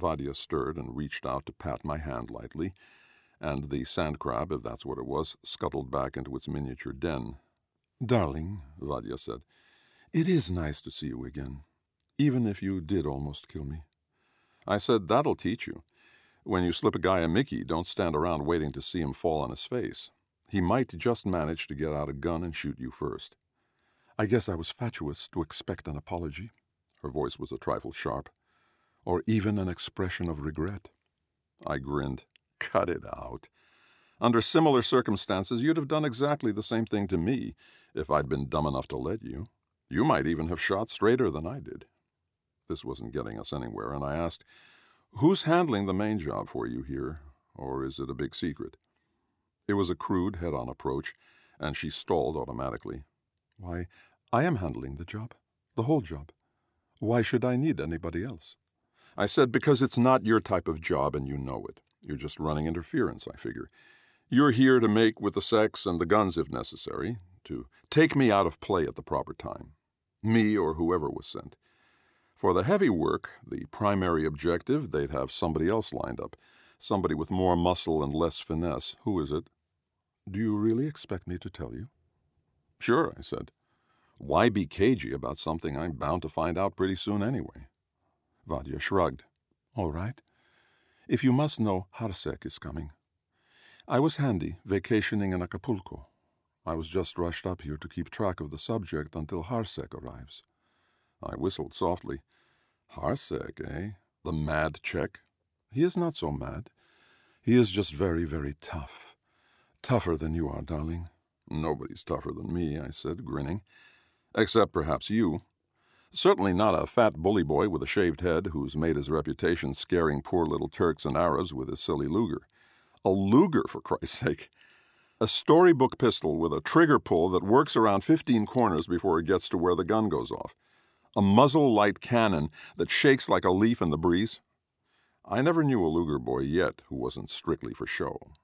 Vadia stirred and reached out to pat my hand lightly, and the sand crab, if that's what it was, scuttled back into its miniature den. "Darling," Vadia said, "it is nice to see you again, even if you did almost kill me." I said, "That'll teach you. When you slip a guy a Mickey, don't stand around waiting to see him fall on his face. He might just manage to get out a gun and shoot you first." "I guess I was fatuous to expect an apology." Her voice was a trifle sharp. "Or even an expression of regret." I grinned. "Cut it out. Under similar circumstances, you'd have done exactly the same thing to me if I'd been dumb enough to let you. You might even have shot straighter than I did." This wasn't getting us anywhere, and I asked, "Who's handling the main job for you here, or is it a big secret?" It was a crude, head-on approach, and she stalled automatically. "Why, I am handling the job, the whole job. Why should I need anybody else?" I said, "Because it's not your type of job and you know it. You're just running interference, I figure. You're here to make with the sex and the guns if necessary, to take me out of play at the proper time. Me or whoever was sent. For the heavy work, the primary objective, they'd have somebody else lined up, somebody with more muscle and less finesse. Who is it?" "Do you really expect me to tell you?" "Sure," I said. "Why be cagey about something I'm bound to find out pretty soon anyway?" Vadia shrugged. "All right. If you must know, Harsek is coming. I was handy, vacationing in Acapulco. I was just rushed up here to keep track of the subject until Harsek arrives." I whistled softly. "Harsek, eh? The mad Czech?" "He is not so mad. He is just very, very tough. Tougher than you are, darling." "Nobody's tougher than me," I said, grinning. "Except perhaps you. Certainly not a fat bully boy with a shaved head who's made his reputation scaring poor little Turks and Arabs with his silly Luger. A Luger, for Christ's sake! A storybook pistol with a trigger pull that works around 15 corners before it gets to where the gun goes off. A muzzle-light cannon that shakes like a leaf in the breeze. I never knew a Luger boy yet who wasn't strictly for show."